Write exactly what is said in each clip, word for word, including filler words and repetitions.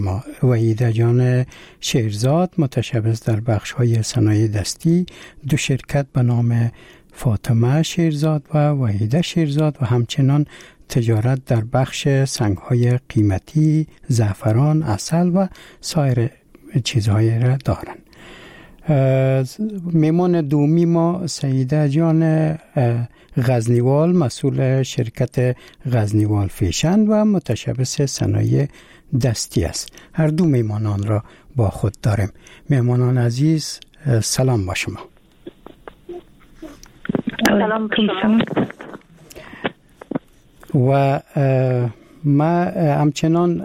وحیده جان شیرزاد متشبث در بخش های صنایع دستی، دو شرکت به نام فاطمه شیرزاد و وحیده شیرزاد و همچنان تجارت در بخش سنگ های قیمتی، زعفران، عسل و سایر چیزهای را دارند. میمان دومی ما سیده جان غزنیوال مسئول شرکت غزنیوال فیشن و متشبث صنایع دستی است. هر دو میمانان را با خود داریم. میمانان عزیز سلام با شما. سلام با شما. و ما همچنان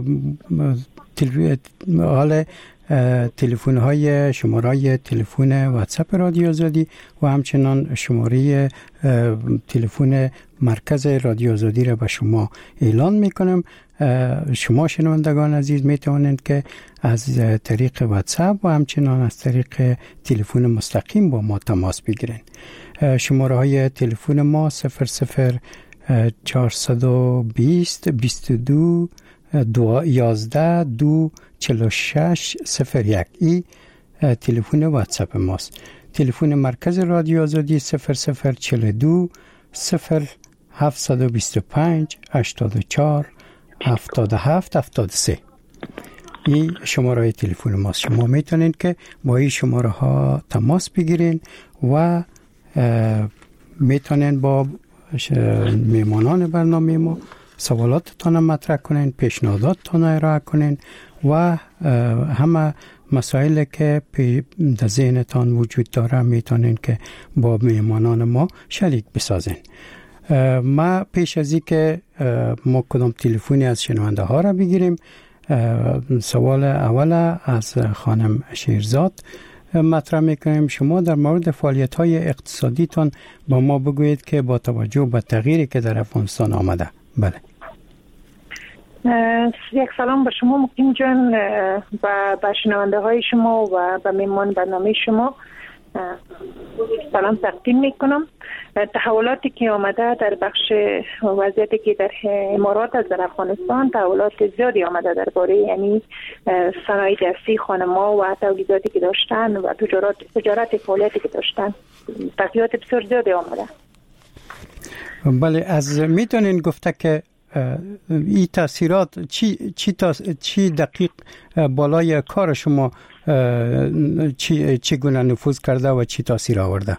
حال تلفن های شماره تلفن واتساپ رادیو آزادی و همچنان شماره تلفن مرکز رادیو آزادی را به شما اعلان میکنم. شما شنوندگان عزیز میتوانید که از طریق واتساپ و همچنان از طریق تلفن مستقیم با ما تماس بگیرید. شماره های تلفن ما صفر صفر چهارصد و بیست بیست و دو دو یازده دو چهل و شش صفر یک ای تلفن واتساپ ماست. تلفن مرکز رادیو آزادی صفر صفر چهل و دو صفر هفتصد و بیست و پنج هشتاد و چهار هفتاد و هفت هفتاد و سه. این شماره تلفن ماست. شما میتونید که با این شماره ها تماس بگیرین و میتونید با میمانان برنامه ما سوالاتتان مطرح کنین، پیشنهاداتتان ارائه کنین و همه مسائلی که در ذهنتان وجود داره میتونین که با میمانان ما شریک بسازین. ما پیش از این که ما کدام تلفنی از شنونده ها را بگیریم، سوال اول از خانم شیرزاد مطرح میکنیم. شما در مورد فعالیت های اقتصادیتان با ما بگویید که با توجه به تغییری که در افغانستان آمده. بله. یک سلام به شما مقیم جان، و به شنونده های شما و به میمان برنامه شما سلام تقدیم میکنم. تحولاتی که آمده در بخش وضعیتی که در امارات از در افغانستان، تحولات زیادی آمده درباره یعنی صنایع دستی خانم‌ها و تولیداتی که داشتن و تجارت تجارت فعالیتی که داشتن، تغییرات بسیار زیادی آمده. بله، از میتونین گفته که این تاثیرات چی چی تاس، چی دقیق بالای کار شما چی چگونه نفوذ کرده و چی تاثیر آورده؟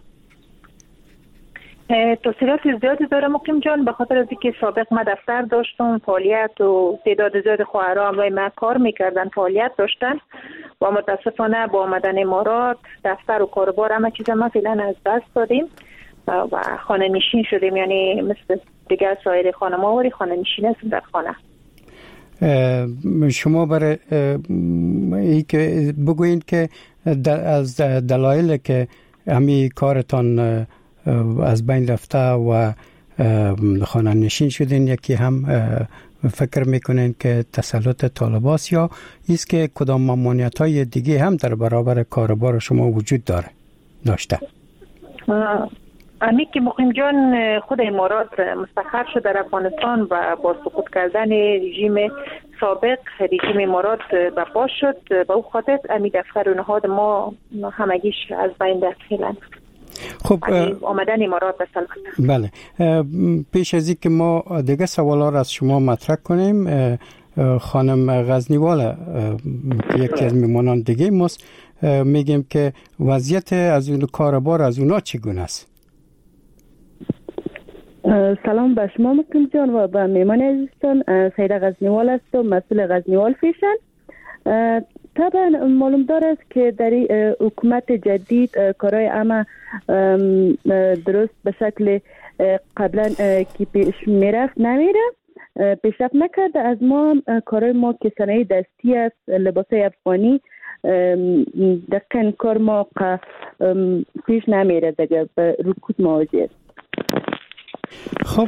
تاثیرات زیادی داره مقیم جان، به خاطر از اینکه سابق ما دفتر داشتم، فعالیت و تعداد زیاد خواهرام همراه ما کار میکردن، فعالیت داشتن و متاسفانه با آمدن امارات دفتر و کاربار همه چیز ما فعلا از دست دادیم و خانه نشین شدیم، یعنی مثل دیگر سایر خانم‌ها ولی خانه نشین هستیم در خانه. شما برای ای که بگویید که از دلایل که همین کارتان از بین رفته و خانه نشین شدین، یکی هم فکر میکنین که تسلط طالباست یا ایست که کدام ممانعت‌های دیگه هم در برابر کاربار شما وجود داره داشته؟ امی که مقیم جان خود امارات مستقر شد در افغانستان و با سقوط کردن رژیم سابق رژیم امارات برپا شد، به او خاطر امی دفتر و نهاد ما همگیش از بین رفت فعلا. خب آمدن امارات به سلامت. بله، پیش از اینکه ما دیگه سوالا را از شما مطرح کنیم، خانم غزنیوال یکی از میمانان دیگه ماست، میگیم که وضعیت از اون کاربار از اونا چگونه است؟ سلام به شما مکرم جان و به میمان عزیزتان. سیده غزنیوال هستم، مسئول غزنیوال فیشن. طبعا معلوم دارد که در حکومت جدید کارهای اما درست به شکل قبلا که پیش میرفت نمیره، پیشرفت نکرده. از ما کارهای ما که صنایع دستی است، لباسای افغانی، دقیقا کار ما پیش نمیره دیگه، به رکود مواجه است. خب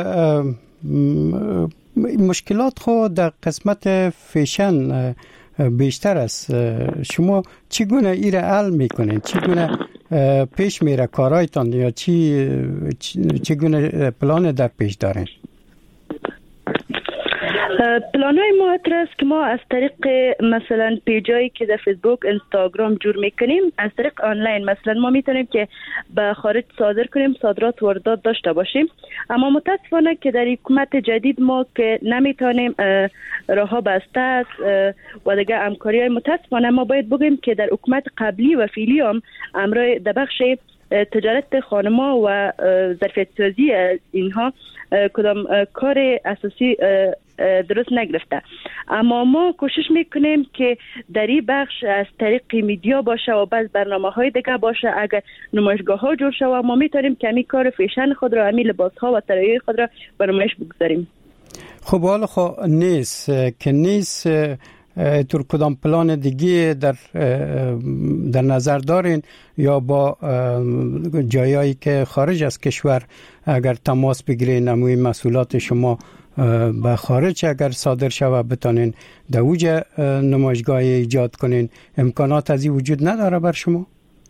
مشکلات خود در قسمت فیشن بیشتر است. شما چگونه ایره حل میکنین؟ چگونه پیش میره کارایتان یا چی چگونه پلان در پیش دارین؟ پلانای ما است که ما از طریق مثلا پیجایی که در فیسبوک، اینستاگرام جور میکنیم، از طریق آنلاین مثلا ما میتونیم که به خارج صادر کنیم، صادرات واردات داشته باشیم. اما متاسفانه که در حکومت جدید ما که نمیتونیم، راه بسته است و دیگه همکاری های متاسفانه ما باید بگیم که در حکومت قبلی و فعلی هم امرای در بخش تجارت خانما و ظرفیت سازی اینها کدام کار اساسی درست نگرفته. اما ما کوشش میکنیم که در این بخش از طریق میدیا باشه و بعض برنامه های دیگه باشه، اگر نمایشگاه ها جور شود ما میتونیم که همین کار فیشن خود را، همین لباس ها و طرحهای خود را به نمایش بگذاریم. خب حالا خب نیست که نیست تر کدام پلان دیگه در در نظر دارین یا با جایایی که خارج از کشور اگر تماس بگیرین نموی مسئولات شما به خارج اگر صادر شود بتانین در اوج نمایشگاه ایجاد کنین، امکانات از این وجود نداره بر شما؟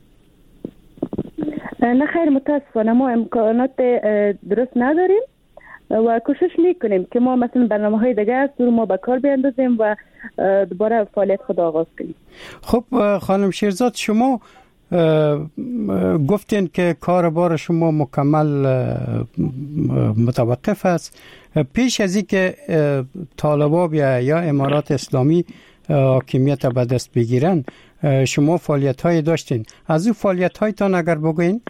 نه خیر، متاسفانه ما امکانات درست نداریم و کوشش میکنیم که ما مثلا برنامه های دیگه است رو ما به کار بیندازیم و دوباره فعالیت خود آغاز کنیم. خب خانم شیرزاد، شما گفتین که کاربار شما مکمل متوقف است. پیش از این که طالبان یا امارات اسلامی حاکمیت به دست بگیرن شما فعالیت های داشتین، از اون فعالیت هایتان اگر بگوین؟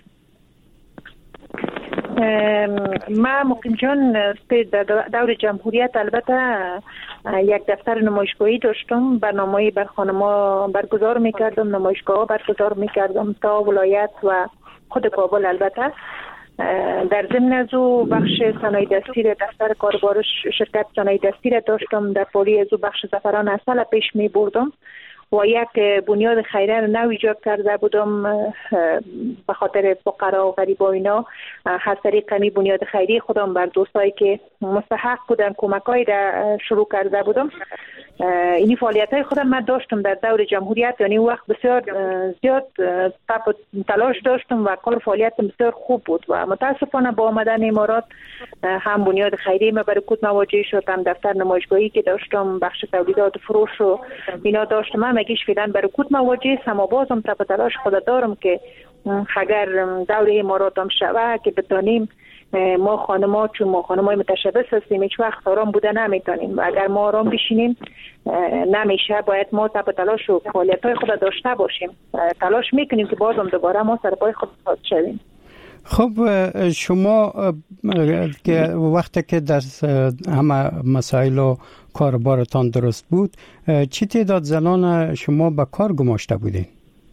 ما مقیم جان دور جمهوریت البته یک دفتر نمایشگاهی داشتم، برنامه‌ای بر خانما برگزار میکردم، نمایشگاه برگزار میکردم تا ولایت و خود کابل. البته در ضمن از او بخش صنایع دستی دفتر کاربار شرکت صنایع دستی داشتم، در پولی از او بخش زعفران عسل پیش می بردم و یک بنیاد خیریه نو ایجاد کرده بودم به خاطر فقرا و غریبا اینا. از طریق می بنیاد خیریه خودم بر دوستایی که مستحق بودن کمکایی را شروع کرده بودم. اینی فعالیت های خودم من داشتم در دور جمهوریت، یعنی وقت بسیار زیاد تپ و تلاش داشتم و کار فعالیت بسیار خوب بود و متاسفانه با آمدن امارات هم بنیاد خیریه ما برای کود مواجه شد، هم دفتر نمایشگاهی که داشتم، بخش تولیدات فروش و اینا داشتم، هم اگیش فعلا برای کود مواجه سم و بازم تپ و تلاش خود دارم که اگر دور امارات هم شوه که بتانیم ما خانما، چون ما خانمای متشبث هستیم هیچ وقت آرام بوده نمیتونیم و اگر ما آرام بشینیم نمیشه. باید ما تپ تلاش و فعالیت‌های خود داشته باشیم، تلاش میکنیم که بازم دوباره ما سر پای خود ساز شویم. خب شما که وقتی که در همه مسائل و کاربارتان درست بود، چی تعداد زنان شما به کار گماشته بودین؟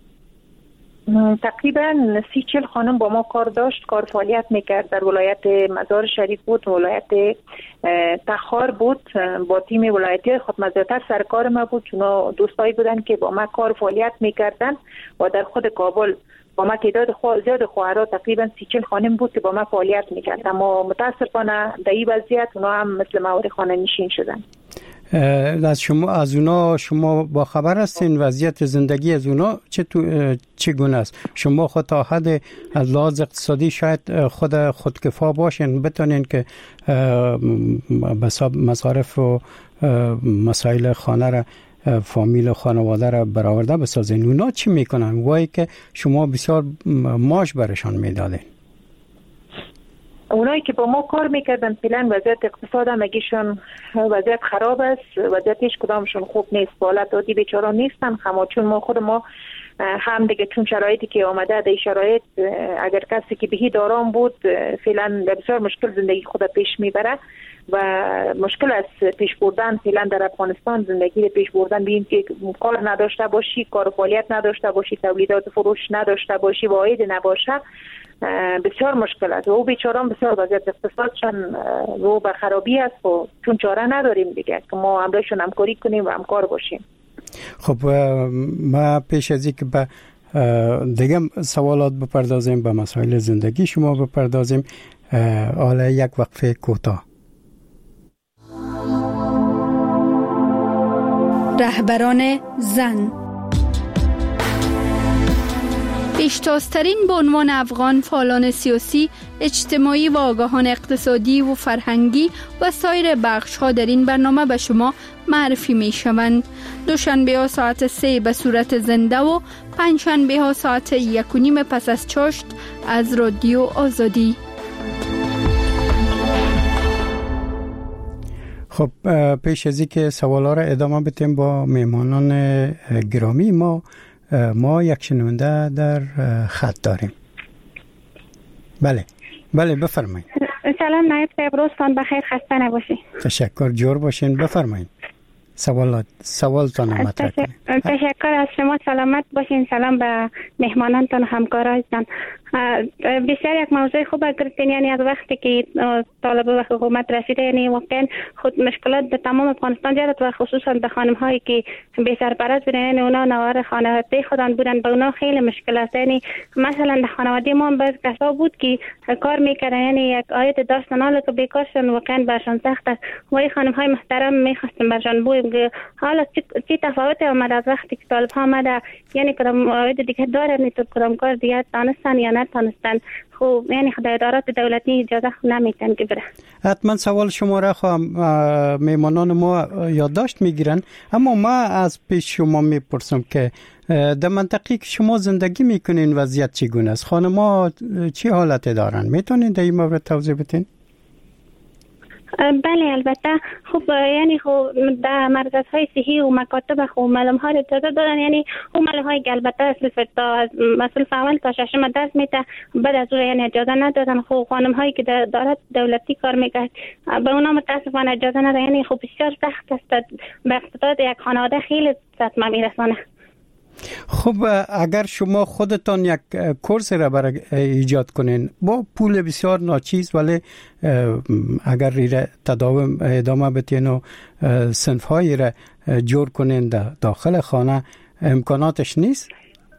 تقریبا سی چل خانم با ما کار داشت، کار فعالیت میکرد. در ولایت مزار شریف بود، ولایت تخار بود، با تیم ولایتی خود مزارتر سرکار ما بود. اونا دوستایی بودن که با ما کار فعالیت میکردن و در خود کابل با ما تعداد زیاد خواهرها تقریبا سی چل خانم بود که با ما فعالیت میکرد. اما متاسفانه در این وضعیت اونا هم مثل موارد خانه نشین شدن. از شما از اونا شما با خبر هستین وضعیت زندگی از اونا چگونه است؟ شما خود تا حد از لحاظ اقتصادی شاید خود خودکفا باشین، بتونین که مصارف و مسائل خانه را، فامیل و خانواده را برآورده بسازین. اونا چی میکنن؟ وای که شما بسیار معاش برشان میدادین. اونایی که با ما کار میکردن فعلا وضعیت اقتصاد هم اگیشون وضعیت خراب است، وضعیت هیچ کدامشون خوب نیست، حالت عادی بیچاره نیستن. خما چون ما خود ما هم دیگه چون شرایطی که آمده در شرایط اگر کسی که بهی دارام بود فعلا بسیار مشکل زندگی خود پیش میبره و مشکل است پیش بردن فعلا در افغانستان زندگی رو پیش بردن. ببین که کار نداشته باشی، کار فعالیت نداشته باشی، تولیدات فروش نداشته باشی، واحد نباشه، بسیار مشکل است و او بیچاران بسیار وضعیت اقتصادشان رو به خرابی است و چون چاره نداریم دیگه که ما همراهشون همکاری کنیم و همکار باشیم. خب ما پیش از اینکه به دیگه سوالات بپردازیم، به مسائل زندگی شما بپردازیم، حالا یک وقفه کوتاه. رهبران زن. پیشتازترین به عنوان افغان فعالان سیاسی، اجتماعی و آگاهان اقتصادی و فرهنگی و سایر بخش‌ها در این برنامه به شما معرفی می شوند. دوشنبه ها ساعت سه به صورت زنده و پنجشنبه ها ساعت یک و نیم پس از چاشت از رادیو آزادی. خب پیش از اینکه سوالا را ادامه بدیم با مهمانان گرامی ما، ما یک شنونده در خط داریم. بله بله بفرمایید. سلام نایب صاحب، روزتان بخیر، خسته نباشید. تشکر، جور باشین، بفرمایید. سوالات سوالتان مطرح کنید. تشکر از شما، سلامت باشین. سلام به مهمانانتان و همکارایتان. بسیار یک موضوع خوب گرفتین، یعنی از وقتی که طالب و حکومت رسیده، یعنی واقعا خود مشکلات در تمام افغانستان جرد و خصوصا به خانم هایی که بی سرپرست بودن، یعنی اونا نوار خانواده خودان بودن، به اونا خیلی مشکلات. یعنی مثلا در خانواده ما بعض کسا بود که کار میکردن، یعنی یک عاید داشتن حالا که بیکار شدن، واقعا برشان سخت است. ما این خانم های محترم میخواستیم برشان بگوییم که حالا چی تفاوت آمد از وقتی که طالب ها آمده، یعنی کدام عاید دیگه دارن، نیتو کدام کار دیگه دانستن یا نتانستن. خب یعنی خدای ادارات دولتی اجازه نمیتن که بره. حتما سوال شما را خواهم میمانان ما یادداشت میگیرن، اما ما از پیش شما میپرسم که در منطقی که شما زندگی میکنین وضعیت چگونه است؟ خانم‌ها چی حالت دارن؟ میتونین در این مورد توضیح بدین؟ بله البته خب یعنی خب در مرکزهای صحی و مکاتب خب معلم ها اجازه دادن، یعنی اون معلم های البته اصل تا مسئول اول تا ششم درس میته، بعد از اون یعنی اجازه ندادن. خب خانم هایی که در دارت دولتی کار میکرد به اونا متاسفانه اجازه ندادن، یعنی خب بسیار سخت است، به اقتصاد یک خانواده خیلی صدمه میرسانه. خب اگر شما خودتان یک کورس را برای ایجاد کنین با پول بسیار ناچیز، ولی اگر ریره تداوم ادامه بتین و صنف هایی را جور کنین داخل خانه، امکاناتش نیست؟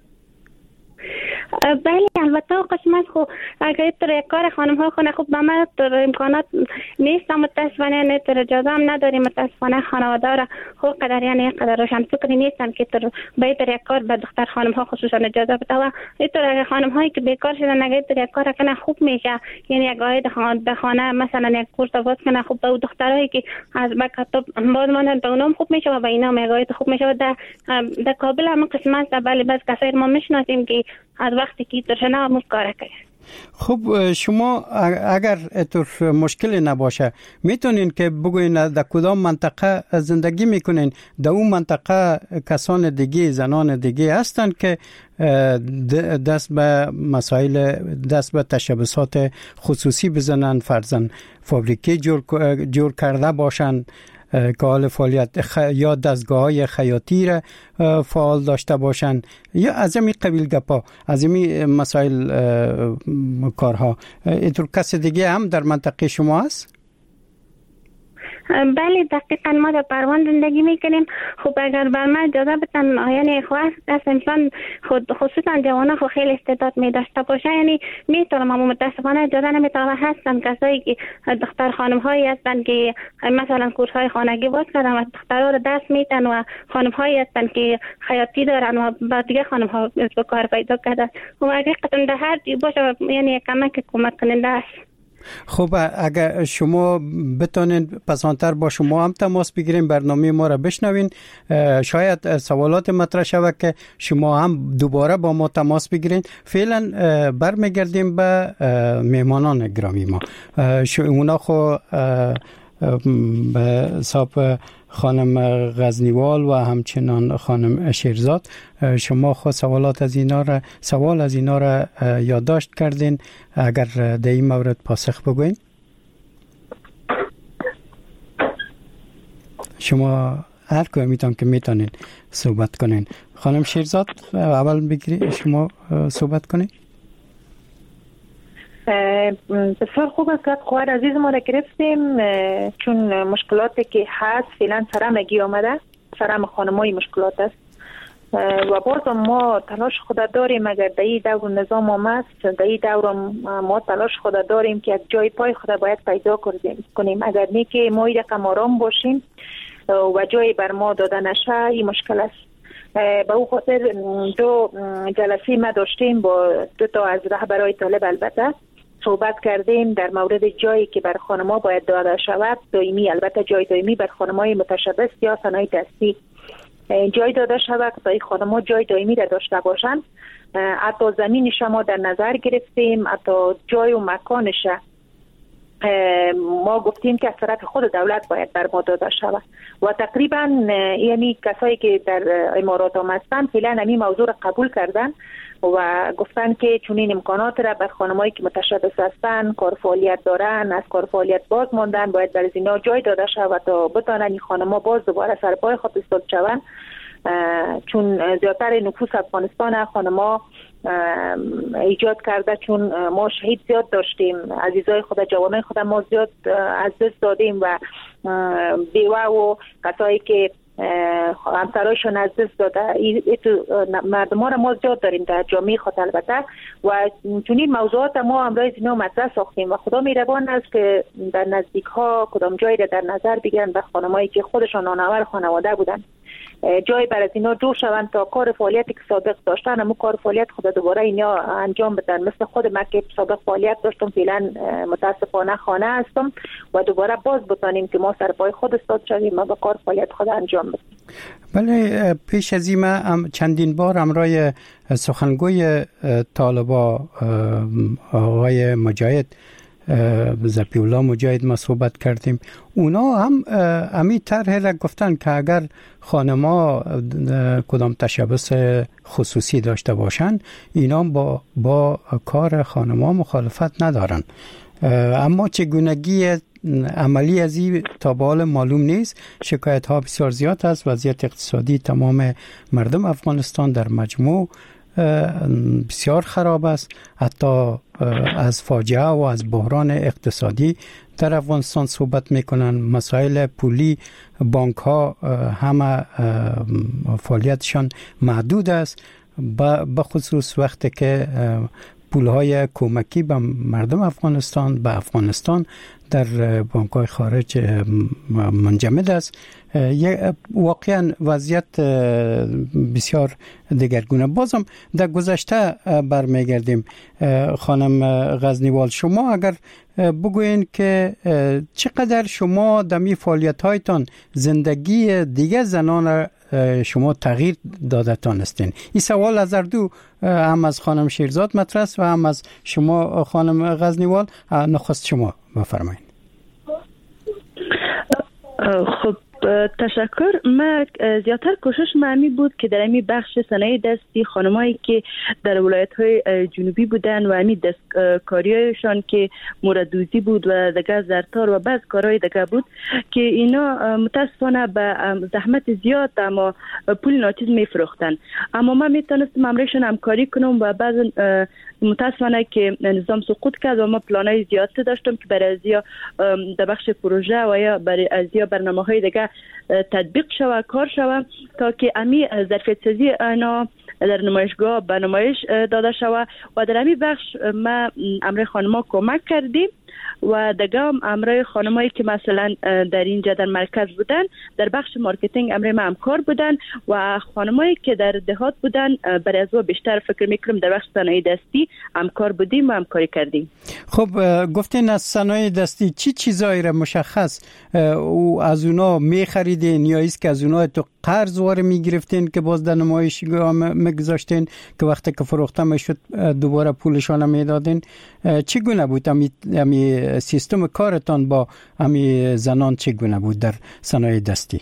بله البته قسمت خو اگر تر کار خانم ها خونه خوب به ما تر امکانات نیست، متاسفانه نه تر اجازه هم نداریم. متاسفانه خانواده را خو قدر یعنی قدر روشن فکری نیستن که تر به تر کار به دختر خانم ها خصوصا اجازه بده. و اینطور خانم هایی که بیکار شدن اگر تر کار کنه خوب میشه، یعنی یک عاید خانه خانه مثلا یک کورس باز کنه خوب، به دخترایی که از مکتب باز ماندن به اونام خوب میشه و به اینا هم عاید خوب میشه. در در کابل هم قسمت بله بس کسایی ما میشناسیم که از وقتی که درشنا مفکاره کرد. خب شما اگر اتور مشکلی نباشه میتونین که بگوین در کدام منطقه زندگی میکنین، در اون منطقه کسان دیگه زنان دیگه هستن که دست به مسائل دست به تشبسات خصوصی بزنن، فرضاً فابریکه جور, جور کرده باشن که حال فعالیت خ... یا دستگاه های خیاطی را فعال داشته باشند، یا از این قبیل گپا، از این مسائل کارها. اینطور کسی دیگه هم در منطقه شما هست؟ بله دقیقا ما در پروان زندگی میکنیم. خب اگر بر ما اجازه بدن، یعنی خواهد از انسان خود خصوصا جوانه خود خیلی استعداد می داشته باشه، یعنی میتونم، اما متاسفانه اجازه نمیتونم. هستن کسایی که دختر خانم هایی هستن که مثلا کورس های خانگی باز کردن و دخترها رو دست میتن و خانم هایی هستن که خیاطی دارن و با دیگه خانم ها به کار پیدا کردن. و حقیقتا در هر جای باشه یعنی کمک کمک کننده است. خب اگر شما بتونین پسانتر با شما هم تماس بگیریم، برنامه ما را بشنوین، شاید سوالات مطرح شود که شما هم دوباره با ما تماس بگیرین. فعلا برمیگردیم به مهمانان گرامی ما. اونا خو به حساب خانم غزنیوال و همچنان خانم شیرزاد، شما خود سوالات از اینا را سوال از اینا را یادداشت کردین، اگر در این مورد پاسخ بگوین. شما هر که میتونم که میتونین صحبت کنین. خانم شیرزاد اول بگیری شما صحبت کنین. بسیار خوب است که خواهر عزیز ما را گرفتیم، چون مشکلاتی که هست فعلا سرمگی آمده، سرم خانمای مشکلات است و باز ما تلاش خود داریم. اگر در این دور نظام آمد، در این دور ما تلاش خود داریم که یک جای پای خود باید پیدا کنیم. اگر نه که ما رقم آرام باشیم و جای بر ما داده نشه، این مشکل است. به او خاطر دو جلسه ما داشتیم با دو تا از رهبرای طالب، البته صحبت کردیم در مورد جایی که بر خانم‌ها باید داده شود، دائمی، البته جای دائمی بر خانم‌های متشبث یا صنایع دستی جای داده شود تا این خانم‌ها جای دائمی را داشته باشند. حتی زمینش ما در نظر گرفتیم، حتی جای و مکانش ما گفتیم که از طرف خود دولت باید بر ما داده شود و تقریبا یعنی کسایی که در امارات هم هستن فعلا همین موضوع را قبول کردن و گفتن که چون این امکانات را بر خانمایی که متشبث هستن، کار فعالیت دارن، از کار فعالیت باز ماندن، باید بر اینا جای داده شود تا بتانن این خانم‌ها باز دوباره سر پای خود ایستاده شوند، چون زیادتر نفوس افغانستان خانم‌ها ایجاد کرده، چون ما شهید زیاد داشتیم، عزیزای خود، جوانای خود ما زیاد از دست دادیم و بیوه و کسایی که همسرایشون از دست داده، مردم ها را ما زیاد داریم در جامعه خود البته و چون این موضوعات ما امروز اینا مطرح ساختیم و خدا مهربان است که در نزدیک ها کدام جایی را در نظر بگیرن و خانمایی که خودشان نانور خانواده بودن جای بر از اینا جور شوند تا کار فعالیتی که سابق داشتن همون کار فعالیت خود دوباره اینا انجام بدن. مثل خود من که سابق فعالیت داشتم، فعلا متاسفانه خانه هستم و دوباره باز بتانیم که ما سر پای خود استاد شویم و با کار فعالیت خود انجام بدیم. بله، پیش از این من چندین بار همراه سخنگوی طالبا آقای مجاهد ذبیح الله مجاهد ما صحبت کردیم. اونا هم امی طرح را گفتن که اگر خانما کدام تشبث خصوصی داشته باشن اینا با با کار خانما مخالفت ندارن، اما چگونگی عملی از این تا به حال معلوم نیست. شکایت ها بسیار زیاد است. وضعیت اقتصادی تمام مردم افغانستان در مجموع بسیار خراب است. حتی از فاجعه و از بحران اقتصادی در افغانستان صحبت میکنن. مسائل پولی بانک ها همه فعالیتشان محدود است، به خصوص وقتی که پولهای کمکی به مردم افغانستان به افغانستان در بانک‌های خارج منجمد است. واقعا وضعیت بسیار دگرگونه. بازم در گذشته برمیگردیم. خانم غزنیوال، شما اگر بگوین که چقدر شما دمی فعالیت‌هایتان زندگی دیگه زنان شما تغییر دادتان استین؟ این سوال از دو، هم از خانم شیرزاد مطرح است و هم از شما خانم غزنیوال. نخست شما بفرمایید. خب تشکر. من زیادتر کوشش معمی بود که در امی بخش صنایع دستی خانمایی که در ولایت‌های جنوبی بودن و امی دستکاری‌هایشان که موردوزی بود و دیگه زرتار و بعض کارهای دیگه بود که اینا متاسفانه به زحمت زیاد اما پول ناچیز میفروختن، اما من میتونستم امرشون همکاری کنم و بعض متاسفانه که نظام سقوط کرد و ما پلانای زیاد داشتم که برای ازیا در بخش پروژه و یا برای ازیا برنامه‌های دیگه تطبیق شوه، کار شوه تا که امی ظرفیت سازی اینا در نمایشگاه به نمایش داده شوه و در امی بخش ما امر خانما کمک کردیم و دیگه امر خانمایی که مثلا در اینجا در مرکز بودن در بخش مارکتینگ امر ما همکار بودن و خانمایی که در دهات بودن برای از بیشتر فکر میکنم در بخش صنایع دستی همکار بودیم و همکاری کردیم. خب گفتین از صنایع دستی چی چیزایی را مشخص او از اونا میخریدین یا است که از اونا تو قرض واره میگرفتین که باز در نمایشگاه میگذاشتین که وقتی که فروخته میشد دوباره پولشان میدادین؟ چگونه بود امی, امی سیستم کارتان با امی زنان چگونه بود در صنایع دستی؟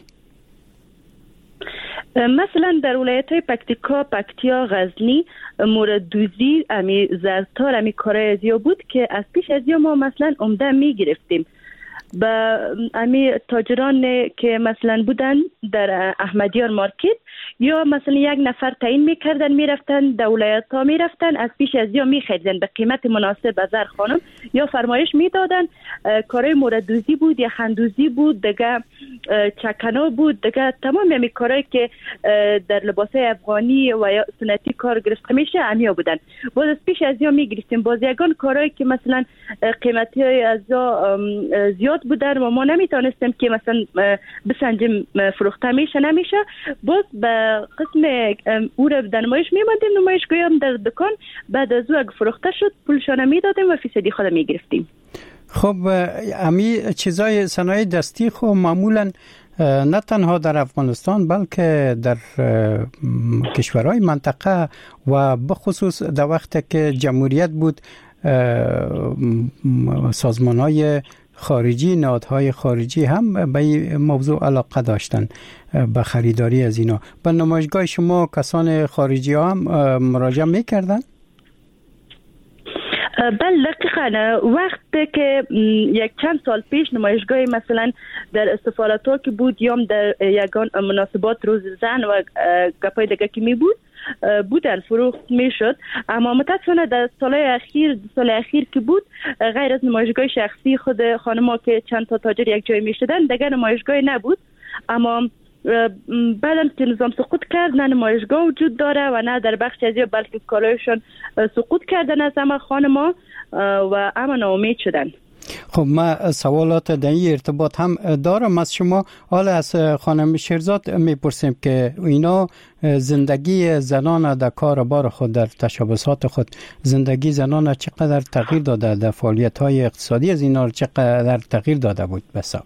مثلا در ولایت‌های پکتیکا، پکتیا، غزنی مورد دوزی امی زرتار امی کارای ازیا بود که از پیش ازیا ما مثلا عمده میگرفتیم با امی تاجران که مثلا بودن در احمدیار مارکت یا مثلا یک نفر تعیین میکردن میرفتن در ولایت ها میرفتن از پیش از یا میخریدن به قیمت مناسب از هر خانم یا فرمایش میدادن. کارهای موردوزی بود یا خندوزی بود دیگه چکنو بود دیگه تمام همی کارهایی که در لباسای افغانی و یا سنتی کار گرفته میشه همیا بودن. باز از پیش از یا میگرفتیم باز یگان کارهایی که مثلا قیمتی های از یا زیاد زیاد بودن و ما نمیتونستیم که مثلا بسنجیم فروخته میشه نمیشه. باز به قسم او را در نمایش میماندیم، نمایشگاهی هم در دکان بعد از او اگه فروخته شد پولشان میدادیم و فیصدی خود میگرفتیم. خب امی چیزای صنایع دستی خو معمولا نه تنها در افغانستان بلکه در کشورهای منطقه و بخصوص در وقت که جمهوریت بود سازمانهای خارجی، نهادهای خارجی هم به این موضوع علاقه داشتن به خریداری از اینا. به نمایشگاه شما کسان خارجی ها هم مراجعه میکردن؟ بله دقیقاً. وقتی که یک چند سال پیش نمایشگاه مثلا در سفارت‌ها که بود یا در یگان مناسبات روز زن و گپای دیگه که می بود بودن فروخت می شد، اما متاسفانه در سالهای اخیر سال اخیر که بود غیر از نمایشگاه شخصی خود خانم‌ها که چند تا تاجر یک جای می شدن دیگه نمایشگاه نبود. اما بعدم که نظام سقوط کرد نه نمایشگاه وجود داره و نه در بخش از یا بلکه کالایشون سقوط کردن از همه خانم‌ها و اما ناامید شدن. خب ما سوالات در این ارتباط هم دارم از شما. حالا از خانم شیرزاد میپرسیم که اینا زندگی زنان در کار بار خود در تشبثات خود زندگی زنان چقدر تغییر داده، در فعالیت های اقتصادی از اینا چقدر تغییر داده بود؟ بسا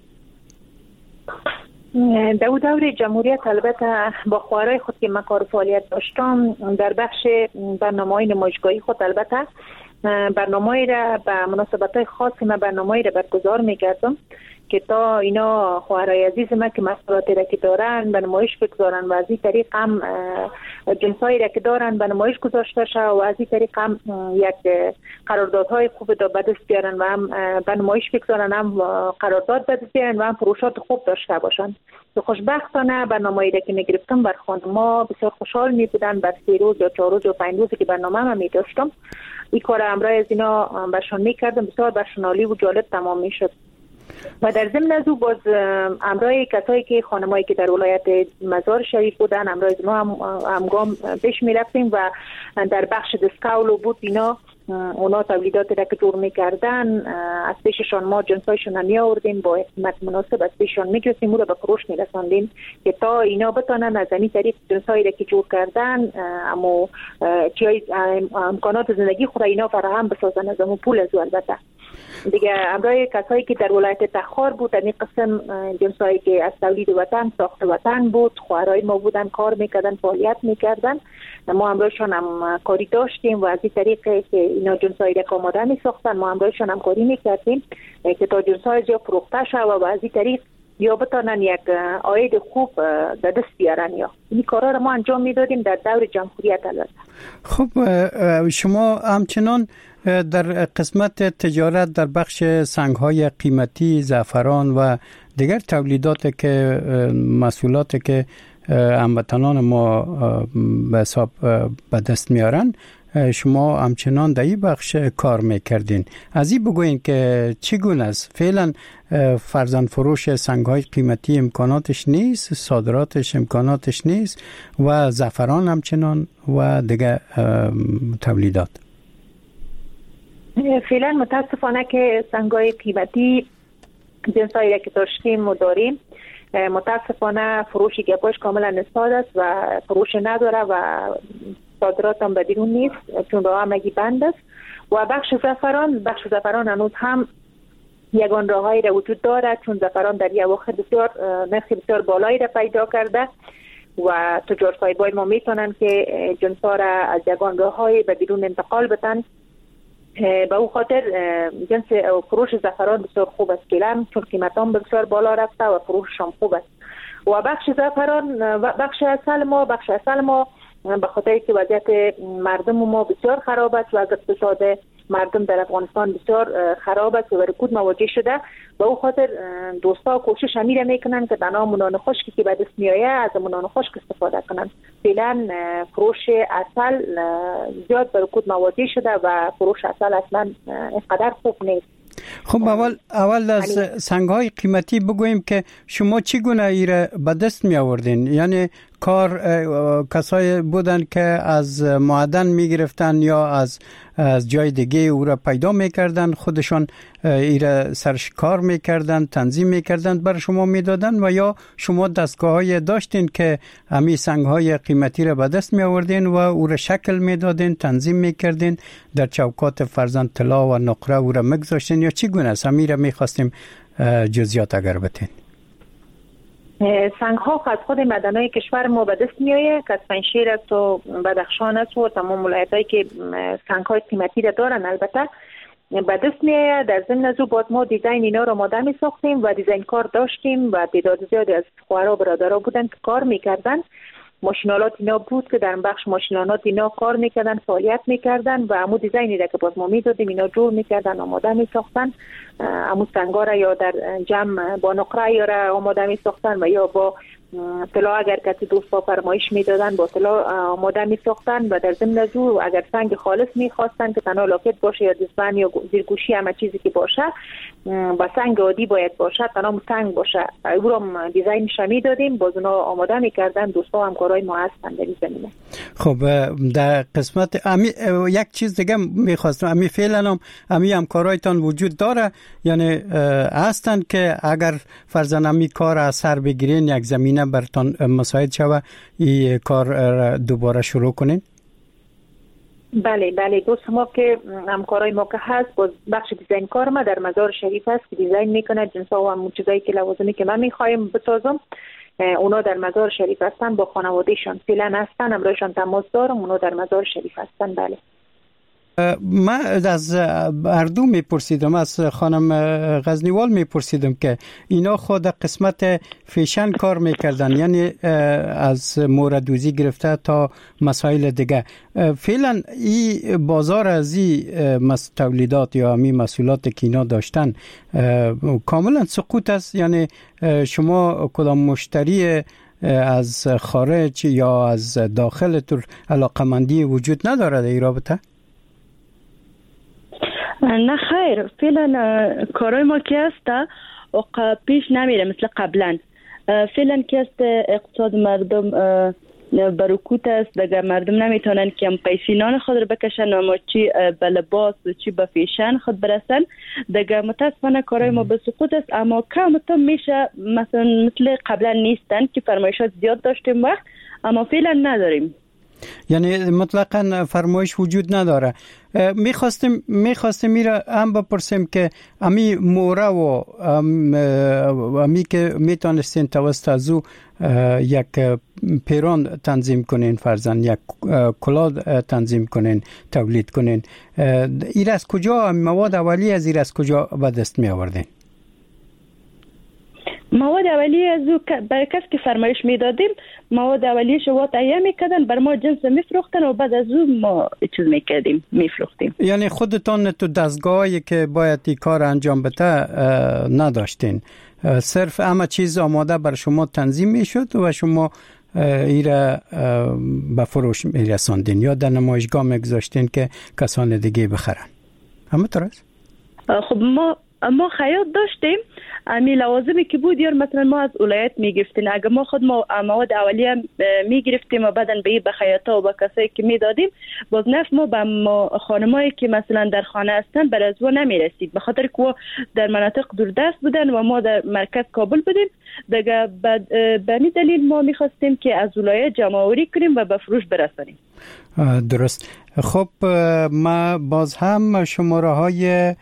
در دور جمهوریت البته با خواهرای خود که من کار فعالیت داشتم در بخش برنامه‌های نمایشگاهی خود البته برنامه‌ای را به مناسبت‌های خاصی من برنامه‌ای را برگزار می‌کردم که تا اینا خواهرای عزیز من که مسئولیتی را که دارن به نمایش بگذارن و از این طریق هم جنسایی را که دارن به نمایش گذاشته شد و از این طریق هم یک قراردادهای خوب دا به دست بیارن و هم به نمایش بگذارن، هم قرارداد به دست بیارن و هم فروشات خوب داشته باشن. تو خوشبختانه برنامه‌ای را که می‌گرفتم بر خانم‌ها بسیار خوشحال می‌بودن. بر سه روز یا چهار روز یا پنج روزی که برنامه من می‌داشتم این کار امرای از اینا برشان می‌کردم، بسیار برشان عالی و جالب تمام می‌شد. و در ضمن از او باز امرای کسایی که خانمایی که در ولایت مزار شریف بودن امرای ما هم همگام پیش می‌رفتیم و در بخش دسکاولو بود اینا اونا تولیدات را که جور می‌کردن از پیششان ما جنسایشون هم می‌آوردیم با قیمت مناسب از پیششان می‌گرفتیم، او را به فروش می‌رساندیم که تا اینا بتونن از این طریق جنسایی را که جور کردن اما چیزای امکانات زندگی خود اینا فراهم بسازن از اون پول از البته دیگه. امرای کسایی که در ولایت تخار بود این قسم جنسایی که از تولید وطن ساخت وطن بود، خواهرای ما بودن کار میکردن فعالیت میکردن، ما امرایشان هم کاری داشتیم و از این طریق که اینا جنسایی را آماده میساختن ما امرایشان هم کاری میکردیم که تا جنسای یا فروخته شد و از این طریق یا بتانن یک عاید خوب به دست بیارن. یا این کارا را ما انجام میدادیم در دور جمهوریت البته. خب شما همچنان در قسمت تجارت در بخش سنگ‌های قیمتی، زعفران و دیگر تولیدات که محصولات که هموطنان ما به حساب به دست میارن شما همچنان در این بخش کار میکردین. از این بگوین که چگونه است فعلا فرزند فروش سنگ‌های قیمتی امکاناتش نیست، صادراتش امکاناتش نیست و زعفران همچنان و دیگر تولیدات؟ فعلا متاسفانه که سنگ‌های قیمتی جنسایی که داشتیم و داریم متاسفانه فروشی که باش کاملا نسبت است و فروش نداره و صادرات هم به بیرون نیست چون راه همگی بند است. و بخش زعفران بخش زعفران هنوز هم یگان راههایی را وجود داره چون زعفران در یک وقت بسیار نرخ بسیار بالایی را پیدا کرده و تجار صاحبای ما میتونن که جنسا را از یگان راههایی به بیرون انتقال بدن. به او خاطر جنس فروش زعفران بسیار خوب است فعلا چون قیمت هم بسیار بالا رفته و فروشش هم خوب است. و بخش زعفران و بخش عسل ما بخش عسل ما به خاطر که وضعیت مردم ما بسیار خراب است و اقتصاد مردم در افغانستان بسیار خراب است و به رکود مواجه شده. به او خاطر دوستا کوشش همیره میکنن که دانا منان خشکی که به دست میآید از منان خشک استفاده کنن. فعلا فروش عسل زیاد به رکود مواجه شده و فروش عسل اصلا اینقدر خوب نیست. خب اول اول از سنگ‌های قیمتی بگوییم که شما چگونه ایره به دست می آوردین؟ یعنی کار کسایی بودن که از معدن میگرفتن یا از از جای دیگه او را پیدا میکردن، خودشان ایره سرش کار میکردن، تنظیم میکردن، بر شما میدادن و یا شما دستگاه های داشتین که همی سنگ های قیمتی را به دست می آوردین و او را شکل میدادین، تنظیم میکردین، در چوکات فرزند طلا و نقره او را مگذاشتین یا چی گونه است؟ همی را میخواستیم جزئیات اگر بتین. سنگ ها از خود مدنای کشور ما به دست می آید که از پنجشیر است و بدخشان است و تمام ولایت هایی که سنگ های قیمتی را دارن البته به دست می آید. در ضمن از او باید ما دیزاین اینا را آماده می ساختیم و دیزاین کار داشتیم و تعداد زیادی از فقرا برادرها بودن که کار میکردن. ماشینالات اینا بود که در بخش ماشینالات اینا کار میکردن، فعالیت میکردن و همون دیزاینی را که باز ما میدادیم اینا جور میکردن، آماده میساختن. همون سنگا را یا در جمع با نقره یا را آماده میساختن و یا با طلا اگر کسی دوستا فرمایش میدادن با طلا آماده میساختن و در ضمن از او اگر سنگ خالص میخواستن که تنها لاکت باشه یا دستبند یا زیرگوشی همه چیزی که باشه با سنگ عادی باید باشه، تنها سنگ باشه، او را دیزاینش میدادیم، باز اونا آماده میکردن. دوستا همکارای ما هستن در این زمینه. خب در قسمت امی یک چیز دیگه میخواستم، امی فعلا هم امی همکارایتان وجود داره، یعنی هستن که اگر فرضاً امی کار از سر بگیرین یک زمینه برتان مساعد شوه این کار دوباره شروع کنین؟ بله بله دوست ما که همکارای ما که هست باز بخش دیزاین کار ما در مزار شریف هست که دیزاین میکنه جنسا و همون چیزایی که لوازمی که من میخوایم بسازم. اونا در مزار شریف هستن، با خانوادهشان فعلا هستن، امروزشان تماس دارم، اونا در مزار شریف هستن. بله من از اردو میپرسیدم، از خانم غزنیوال میپرسیدم که اینا خود قسمت فیشن کار میکردن، یعنی از موردوزی گرفته تا مسائل دیگه. فعلا این بازار از این تولیدات یا همین محصولات که اینا داشتن کاملا سقوط است، یعنی شما کدام مشتری از خارج یا از داخل تو علاقمندی وجود نداره در این رابطه؟ نه خیر، فعلا کارای ما که است و پیش نمیره مثل قبلا. فعلا که است اقتصاد مردم برکوت است، دیگه مردم نمیتونن که هم پیسینان خود رو بکشن و چی به لباس و چی به فیشن خود برسن. دیگه متاسفانه کارای ما به سقوط است، اما کم تا میشه مثلا مثل قبلا نیستن که فرمایشات زیاد داشتیم وقت، اما فعلا نداریم. یعنی مطلقاً فرمایش وجود نداره. میخواستیم میخواستیم میره هم بپرسیم که امی موره و امی که میتونستین توسط از او یک پیران تنظیم کنین، فرزن یک کلاه تنظیم کنین، تولید کنین، این از کجا مواد اولیه از این از کجا به دست می آوردین؟ مواد اولیه از او برای کسی که فرمایش میدادیم مواد اولیه شو تهیه میکردن، بر ما جنس میفروختن و بعد از او ما چیز میکردیم میفروختیم. یعنی خودتان تو دستگاهی که باید این کار انجام بده نداشتین، صرف همه چیز آماده بر شما تنظیم میشد و شما ایره به فروش میرساندین یا در نمایشگاه میگذاشتین که کسان دیگه بخرن. همینطور است؟ خب ما ما خیاط داشتیم، امی لوازمی که بود یا مثلا ما از ولایت میگرفتیم، اگه ما خود ما مواد اولیه میگرفتیم و بعدن به به خیاطا و به کسایی که میدادیم، باز نف ما به خانمایی که مثلا در خانه هستن بر از و نمیرسید، به خاطر که در مناطق دوردست بودن و ما در مرکز کابل بودیم. دیگه به می دلیل ما میخواستیم که از ولایت جمع آوری کنیم و به فروش برسانیم. درست. خب ما باز هم شماره های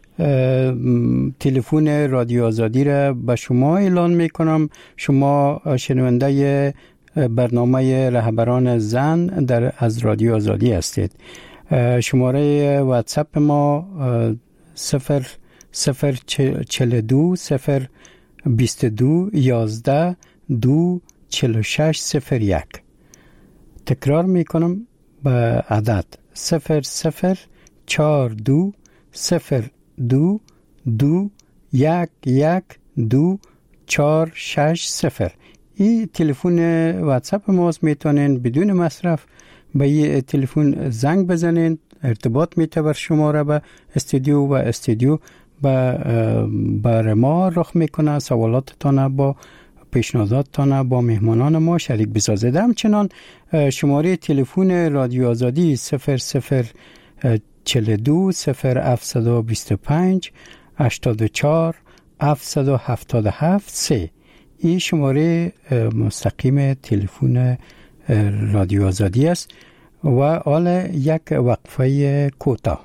تلفن رادیو آزادی را به شما اعلان میکنم. شما شنونده برنامه رهبران زن در از رادیو آزادی هستید. شماره واتساپ ما صفر صفر چل دو صفر بیست دو یازده دو چل شش صفر یک. تکرار میکنم به عدد صفر صفر چار دو صفر دو دو یک یک دو چار شش صفر. این تلفن واتساپ ماست، میتونین بدون مصرف به این تلفن زنگ بزنین، ارتباط میتبر شما را به استودیو و استودیو به بر ما رخ میکنه، سوالاتتان با پیشنهاداتتان با مهمانان ما شریک بسازید. همچنان شماره تلفن رادیو آزادی صفر صفر چهل و دو صفر هفت دو پنج هشتاد و چهار هفت هفت هفت سه این شماره مستقیم تلفن رادیو آزادی است. و حال یک وقفه کوتاه.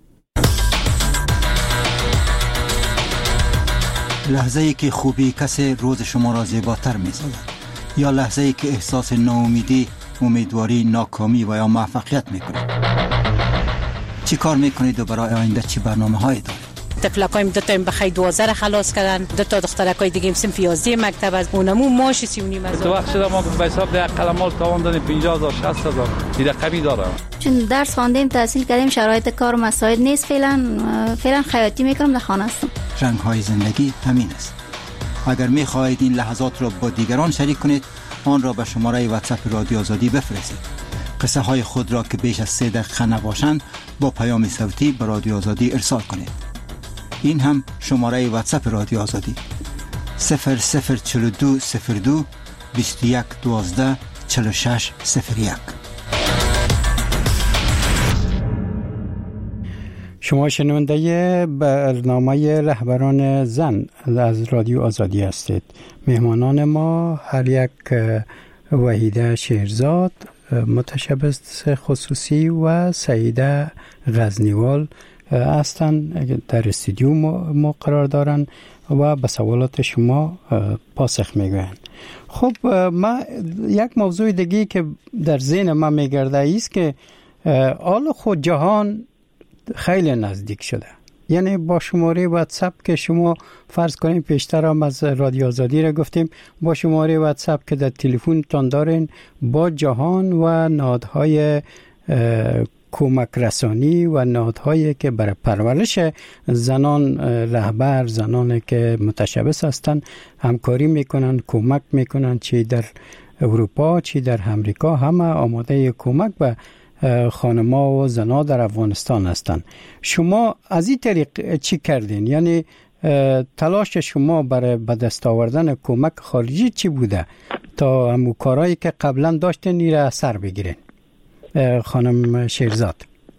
لحظه ای که خوبی کسی روز شما را زیباتر می سازد، یا لحظه ای که احساس ناامیدی، امیدواری، ناکامی و یا موفقیت می کنید. چی کار می کنید و برای آینده چی برنامه هایی دارید؟ تفلکایم دو تا بخی دوازده را خلاص کردن، دو تا دخترکای دیگه هم صنف یازده مکتب از اونمو ماش سی و نیم هزار. تو وقت شده ما به حساب ده قلمال تاوان دادیم پنجاه هزار شصت هزار این رقمی داره. چون درس خواندیم تحصیل کردیم شرایط کار مساعد نیست، فعلا فعلا خیاطی میکنم، در خانه هستم. رنگ های زندگی همین است. اگر میخواهید این لحظات را با دیگران شریک کنید آن را به شماره واتساپ رادیو آزادی بفرستید. قصه های خود را که بیش از سه دقیقه نباشند با پیام صوتی به رادیو آزادی ارسال کنید. این هم شماره واتساپ رادیو آزادی صفر صفر چهل و دو صفر دو بیست و یک دوازده چهل و شش صفر یک. شما شنونده برنامه رهبران زن از رادیو آزادی هستید. مهمانان ما هر یک وحیده شیرزاد متشبث خصوصی و سعیده غزنیوال هستند، در استودیو ما قرار دارن و به سوالات شما پاسخ میگوین. خب ما یک موضوع دیگه که در ذهن ما میگرده است که حال خود جهان خیلی نزدیک شده، یعنی با شماره واتساپ که شما فرض کنیم پیشتر هم از رادیو آزادی را گفتیم، با شماره واتساپ که در تلفنتان دارین با جهان و نهادهای کمک رسانی و نهادهایی که برای پرورش زنان رهبر، زنانی که متشبث هستند همکاری میکنن، کمک میکنن، چی در اروپا چی در امریکا همه آماده کمک به خانم‌ها و زنان در افغانستان هستند. شما از این طریق چی کردین؟ یعنی تلاش شما برای به دست آوردن کمک خارجی چی بوده تا همون کارهایی که قبلا داشتین این را اثر بگیرین؟ خانم شیرزاد.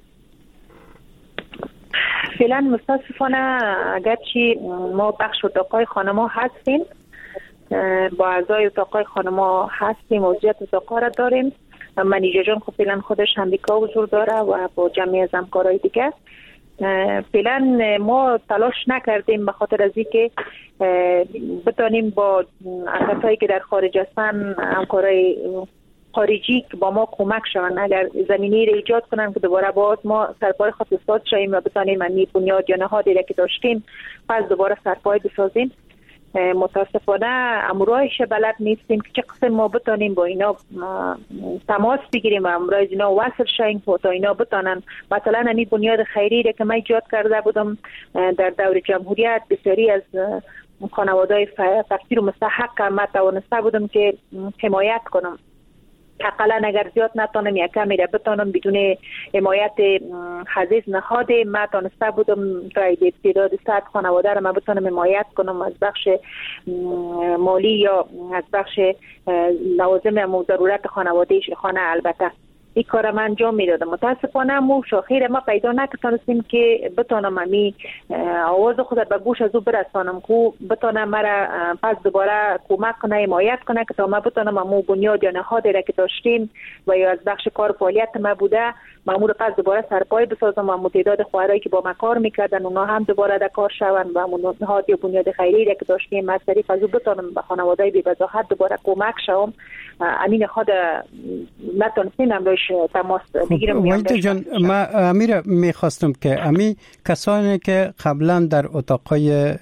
فعلا متاسفانه اگرچه ما بخش اتاقای خانم‌ها هستیم، با اعضای اتاقای خانم‌ها هستیم، وضعیت اتاقا را داریم، منیجر جان خب فعلا خودش امریکا حضور داره و با جمعی از همکارای دیگه. فعلا ما تلاش نکردیم به خاطر از اینکه بتانیم با کسایی که در خارج هستن، همکارای خارجی که با ما کمک شون، اگر زمینی را ایجاد کنن که دوباره باز ما سرپای خود استاد شویم و بتانیم این بنیاد یا نهادی را که داشتیم پس دوباره سرپای بسازیم. متاسفانه امرایش بلد نیستیم که چه قسم ما بتانیم با اینا تماس بگیریم و امرای اینا وصل شویم تا اینا بتانن. مثلا این بنیاد خیری را که من ایجاد کرده بودم در دور جمهوریت، بسیاری از خانواده‌های فقیر و مستحق ما توانسته بودم که حمایت کنم. حقلا اگر زیاد نتانم یک کمی را بتانم بدون حمایت حزیز نهاد ما تانسته بودم تا تعداد صد خانواده را ما بتانم حمایت کنم از بخش مالی یا از بخش لوازم و ضرورت خانواده خانه. البته این کار من انجام میدادم. متاسفانه مو شاخیر ما پیدا نکردیم که بتانم امی آواز خود به گوش از او برسانم که بتانم مرا پس دوباره کمک کنه، حمایت کنه که تا ما بتانم امو بنیاد یا نهادی را که داشتیم و یا از بخش کار فعالیت ما بوده ما امو رو پس دوباره سرپای بسازم و امو تعداد خواهرایی که با ما کار میکردن اونا هم دوباره در کار شون و امو نهاد یا بنیاد خیری را که داشتیم از طریق از او بتانم به خانواده‌های بی‌وضاحت دوباره کمک شوم. امین خود نتونستیم امروز تماس بگیرم. وحیده جان، ما امیر میخواستم که امی کسانی که قبلا در اتاقای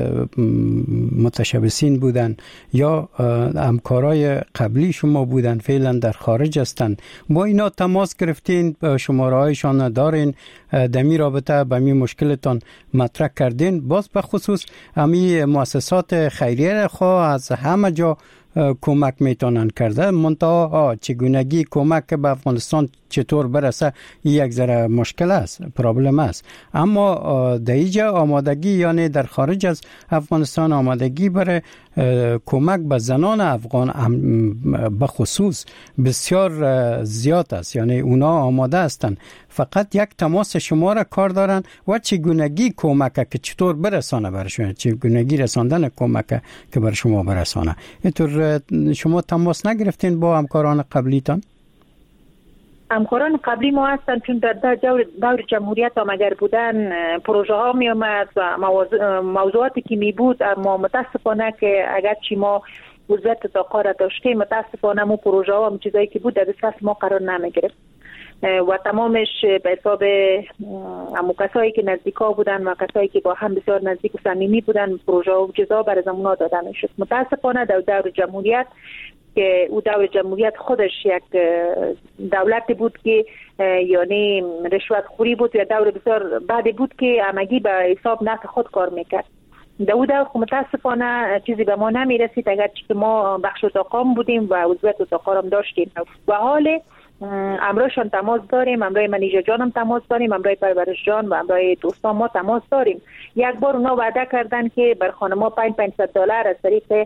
متشبثین بودن یا همکارای قبلی شما بودن فعلا در خارج هستن، با اینا تماس گرفتین، شماره هایشان دارین، دمی رابطه به می مشکلتان مطرح کردین؟ باز به خصوص امی مؤسسات خیریه خواه از همه جا کمک میتونن کرده، منتها چگونگی کمک به افغانستان چطور برسه یک ذره مشکل است، پرابلم است. اما در اینجا آمادگی، یعنی در خارج از افغانستان آمادگی برای کمک به زنان افغان به خصوص بسیار زیاد است. یعنی اونا آماده هستند، فقط یک تماس شما را کار دارن و چگونگی کمک که چطور برسانه برشون، چگونگی رساندن کمک که بر شما برسانه. اینطور شما تماس نگرفتین با همکاران قبلیتان؟ همکاران قبلی ما هستن، چون در دور, دور جمهوریت هم اگر بودن پروژه ها می آمد و موضوعاتی که می بود، اما متاسفانه که اگر چی ما وضعیت تاقا را داشتیم، متاسفانه مو پروژه ها هم چیزایی که بود در دست ما قرار نمی گرفت و تمامش به حساب همو کسایی که نزدیکا بودن و کسایی که با هم بسیار نزدیک و صمیمی بودن، پروژه و جزا بر زمونا داده می شد. متاسفانه در دور جمهوریت که او دور جمهوریت خودش یک دولتی بود که یعنی رشوت خوری بود و دور بسیار بعدی بود که همگی به حساب نفع خود کار میکرد. در او دور متاسفانه چیزی به ما نمی رسید، اگر که ما بخش اتاقام بودیم و عضویت اتاقام داشتیم و حال امروشان تماس داریم، امروی منیجه جان هم تماس داریم، امروی پرورش جان و امروی دوستان ما تماس داریم. یک بار اونا وعده کردن که بر خانه ما پنج پنجصد دلار از طریق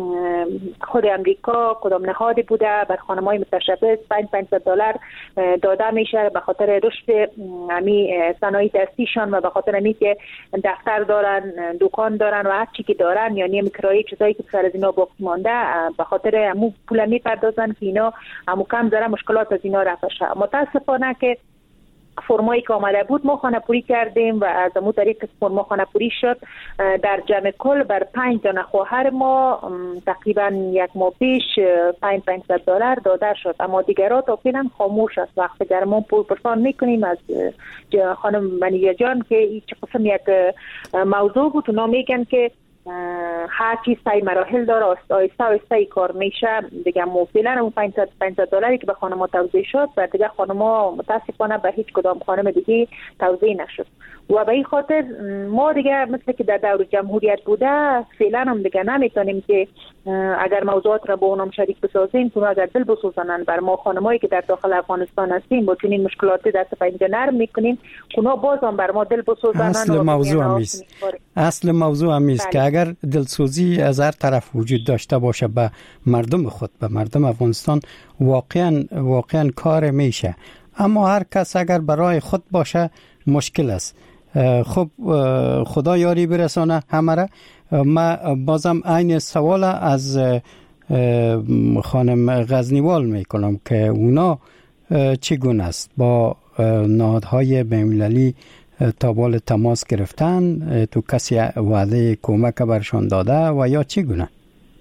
خود امریکا کدام نهادی بوده بر خانم‌های متشبث پنج پنجصد دلار داده میشه به خاطر رشد امی صنایع دستیشان و به خاطر امی که دفتر دارن، دکان دارن و هر چی که دارن، یعنی میکرایی چیزایی که سر از اینا باقی مانده، به خاطر امو پول میپردازن که اینا امو کم ذره مشکلات از اینا رفع شه. متاسفانه که فرمایی که آمده بود ما خانه پوری کردیم و از امو طریق فرما خانه پوری شد. در جمع کل بر پنج تا خواهر ما تقریبا یک ماه پیش پنج پنجصد دلار داده شد، اما دیگرها تا فعلا خاموش است. وقتی در ما پول پرسان میکنیم از خانم منیجه جان که این چه قسم یک موضوع بود، اونا میگن که هر چیز سعی مراحل داره، آیسته آیسته کار میشه دیگه. موفیلا اون پنجصد دلاری که به خانم توزیع شد و دیگه خانم متاسفانه به هیچ کدام خانم دیگه توزیع نشد و به این خاطر ما دیگه مثل که در دور جمهوریت بوده فعلا هم دیگه نمیتونیم که اگر موضوعات را با اونم شریک بسازیم که اگر دل بسوزنن بر ما خانمایی که در داخل افغانستان هستیم با چنین مشکلات دست پنجه نرم میکنیم اونا باز هم بر ما دل بسوزنن. اصل موضوع هم است اصل موضوع هم است که اگر دلسوزی از هر طرف وجود داشته باشه به مردم خود، به مردم افغانستان، واقعا واقعا کار میشه. اما هر کس اگر برای خود باشه مشکل است. خب خدا یاری برسانه همه را. ما بازم این سوال از خانم غزنیوال میکنم که اونا چگونه است با نهادهای بین‌المللی تا بال تماس گرفتن؟ تو کسی وعده کمک برشان داده و یا چگونه؟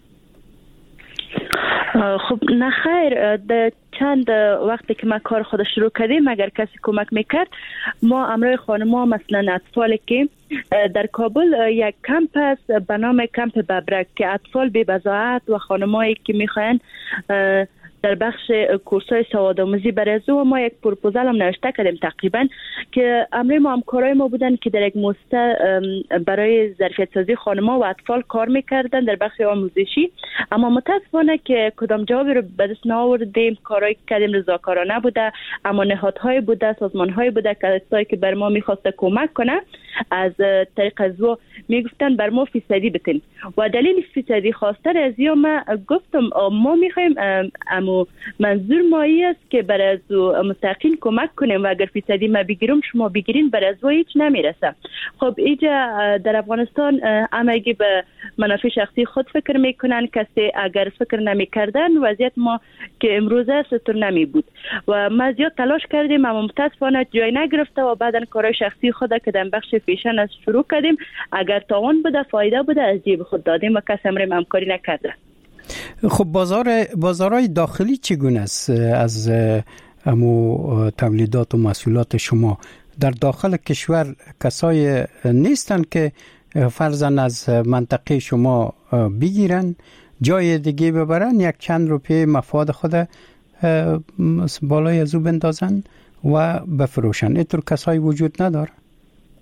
خب نه خیر، در چند وقتی که ما کار خود شروع کردیم اگر کسی کمک میکرد ما امروی خانم‌ها مثلا اطفالی که در کابل یک کمپ است به نام کمپ ببرک که اطفال بی بضاعت و خانمایی که میخواین در بخش کورس‌های سوادآموزی برای و ما یک پروپوزال هم نوشته کردیم تقریبا که امروی ما همکارای ما بودن که در یک مؤسسه برای ظرفیت سازی خانم‌ها و اطفال کار میکردن در بخش آموزشی، اما متاسفانه که کدام جوابی رو به دست نآوردیم. کارایی که کردیم رضاکارانه بوده، اما نهادهای بوده، سازمان‌های بوده کسایی که بر ما می‌خواسته کمک کنه از طریق ازو میگفتن بر ما فیصدی بتین و دلیل فیصدی خواستن از یا ما گفتم ما میخوایم اما منظور مایی است که بر ازو مستقیم کمک کنیم و اگر فیصدی ما بگیرم شما بگیرین بر ازو هیچ نمیرسه. خب اینجا در افغانستان همگی به منافع شخصی خود فکر میکنن، کسی اگر فکر نمیکردن وضعیت ما که امروز است تو نمی بود و ما زیاد تلاش کردیم اما متاسفانه جای نگرفته و بعدن کارهای شخصی خود که در بخش فیشن از شروع کردیم اگر تاوان بوده فایده بوده از جیب خود دادیم و کس امرم همکاری نکرده. خب بازار بازارهای داخلی چگونه است از امو تولیدات و محصولات شما؟ در داخل کشور کسای نیستن که فرضاً از منطقه شما بگیرن جای دیگه ببرن یک چند روپیه مفاد خود بالای ازو بندازن و بفروشن؟ اینطور کسایی وجود نداره؟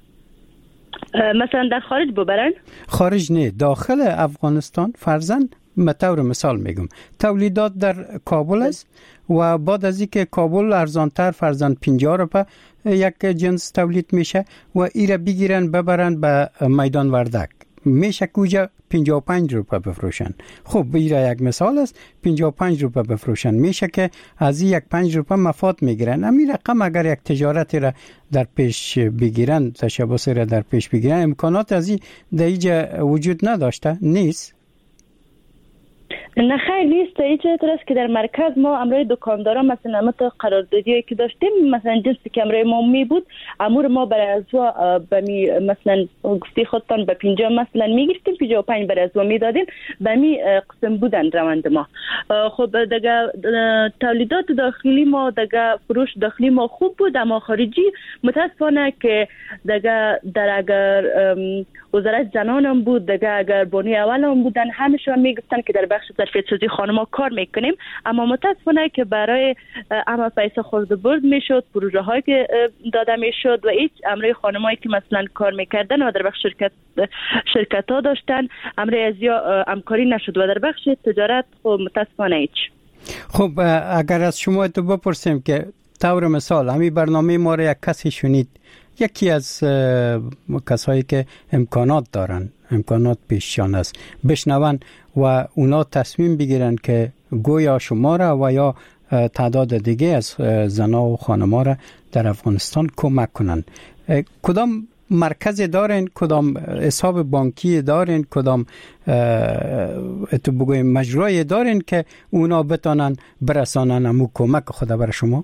مثلا در خارج ببرن؟ خارج نه، داخل افغانستان فرضاً مطور مثال میگم تولیدات در کابل است و بعد از اینکه کابل ارزانتر فرضاً پنجاه روپه یک جنس تولید میشه و ایره بگیرن ببرن به میدان وردک میشه کجا پنجاه و پنج روپه بفروشن. خب ایره یک مثال است، پنجاه و پنج روپه بفروشن میشه که از این یک پنج روپه مفاد میگیرن. همین رقم اگر یک تجارتی را در پیش بگیرن، تشبث را در پیش بگیرن، امکانات از این در اینجا وجود نداشته نیست. نه خیر نیست. اینجا است که در مرکز ما امروی دکاندارا مثلا مثلا قراردادی که داشتیم مثلا جنسی که امروی ما می بود امور ما برای ازوا بمی مثلا گفتی خودتان به پنجاه مثلا میگرفتیم پنجاه و پنج برای ازوا میدادیم بمی قسم بودن روند ما. خب دیگه تولیدات داخلی ما دیگه فروش داخلی ما خوب بود، اما خارجی متاسفانه که دیگه در اگر وزارت زنانم بود دیگه اگر بانی اولم بودن همشون میگفتن که در بخش ظرفیت سازی خانم‌ها کار میکنیم، اما متاسفانه که برای اما پیسه خورد برد میشد، پروژه هایی که داده میشد و هیچ امروی خانمایی که مثلا کار میکردن و در بخش شرکت شرکت ها داشتن امروی از یا همکاری نشد و در بخش تجارت خب متاسفانه هیچ. خب اگر از شما تو بپرسیم که طور مثال همین برنامه ما را یک کسی شنید، یکی از کسایی که امکانات دارن، امکانات پیششان است، بشنون و اونا تصمیم بگیرن که گویا شما را و یا تعداد دیگه از زنا و خانما را در افغانستان کمک کنن، کدام مرکز دارین، کدام حساب بانکی دارین، کدام اتو بگویم مجرای دارین که اونا بتانن برسانن امو کمک خود بر شما؟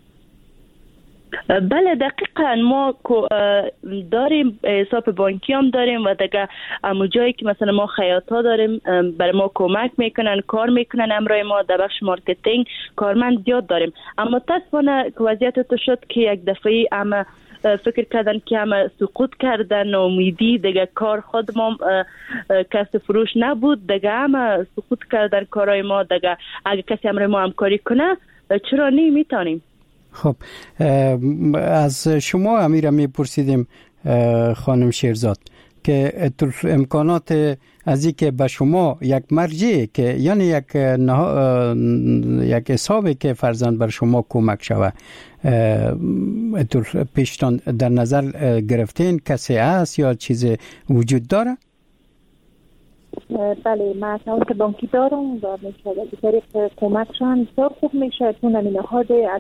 بله دقیقاً ما داریم حساب بانکی هم داریم و دیگه امو جایی که مثلا ما خیاطا داریم برای ما کمک میکنن، کار میکنن، امرای ما در بخش مارکتینگ کارمند زیاد داریم. اما متاسفانه که وضعیت تو شد که یک دفعه اما فکر کردن که همه سقوط کردن، امیدی دیگه کار خود ما کسب فروش نبود، دیگه همه سقوط کردن کارای ما. دیگه اگه کسی امرای ما همکاری کنه چرا نمیتونیم؟ خب از شما امیر میپرسیدیم خانم شیرزاد که امکانات از این که به شما یک مرجع که یعنی یک نه... یک حسابی که فرزند بر شما کمک شود پیشتان در نظر گرفتین کسی هست یا چیز وجود داره؟ بله من اکانت بانکی دارم و میشه از طریق کمکشان بسیار خوب میشه تو نمینه ها از